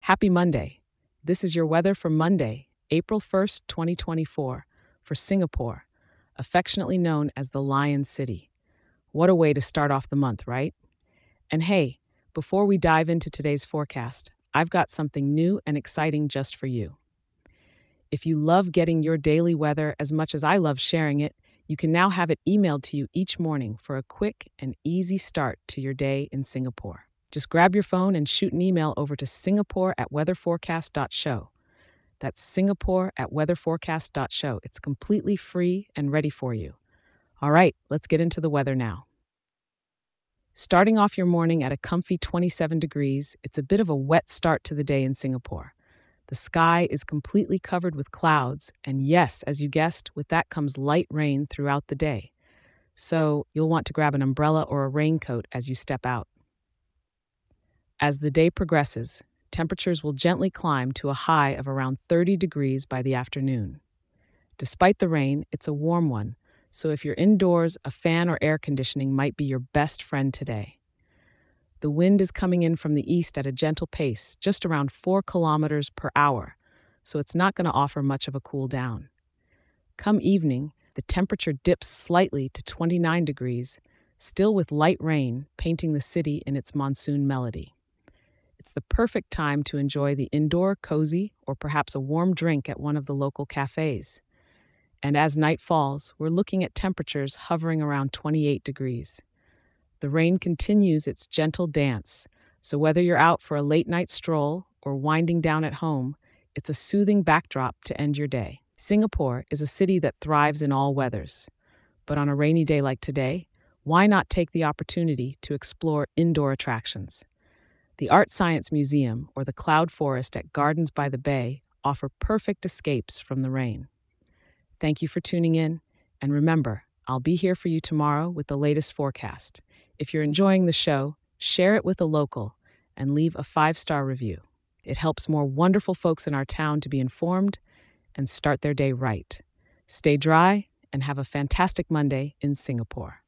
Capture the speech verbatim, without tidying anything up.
Happy Monday. This is your weather for Monday, April first, twenty twenty-four, for Singapore, affectionately known as the Lion City. What a way to start off the month, right? And hey, before we dive into today's forecast, I've got something new and exciting just for you. If you love getting your daily weather as much as I love sharing it, you can now have it emailed to you each morning for a quick and easy start to your day in Singapore. Just grab your phone and shoot an email over to singapore at weatherforecast dot show. That's singapore at weatherforecast dot show. It's completely free and ready for you. All right, let's get into the weather now. Starting off your morning at a comfy twenty-seven degrees, it's a bit of a wet start to the day in Singapore. The sky is completely covered with clouds, and yes, as you guessed, with that comes light rain throughout the day. So you'll want to grab an umbrella or a raincoat as you step out. As the day progresses, temperatures will gently climb to a high of around thirty degrees by the afternoon. Despite the rain, it's a warm one, so if you're indoors, a fan or air conditioning might be your best friend today. The wind is coming in from the east at a gentle pace, just around four kilometers per hour, so it's not going to offer much of a cool down. Come evening, the temperature dips slightly to twenty-nine degrees, still with light rain painting the city in its monsoon melody. It's the perfect time to enjoy the indoor cozy or perhaps a warm drink at one of the local cafes. And as night falls, we're looking at temperatures hovering around twenty-eight degrees. The rain continues its gentle dance, so whether you're out for a late night stroll or winding down at home, it's a soothing backdrop to end your day. Singapore is a city that thrives in all weathers. But on a rainy day like today, why not take the opportunity to explore indoor attractions? The Art Science Museum or the Cloud Forest at Gardens by the Bay offer perfect escapes from the rain. Thank you for tuning in, and remember, I'll be here for you tomorrow with the latest forecast. If you're enjoying the show, share it with a local and leave a five-star review. It helps more wonderful folks in our town to be informed and start their day right. Stay dry and have a fantastic Monday in Singapore.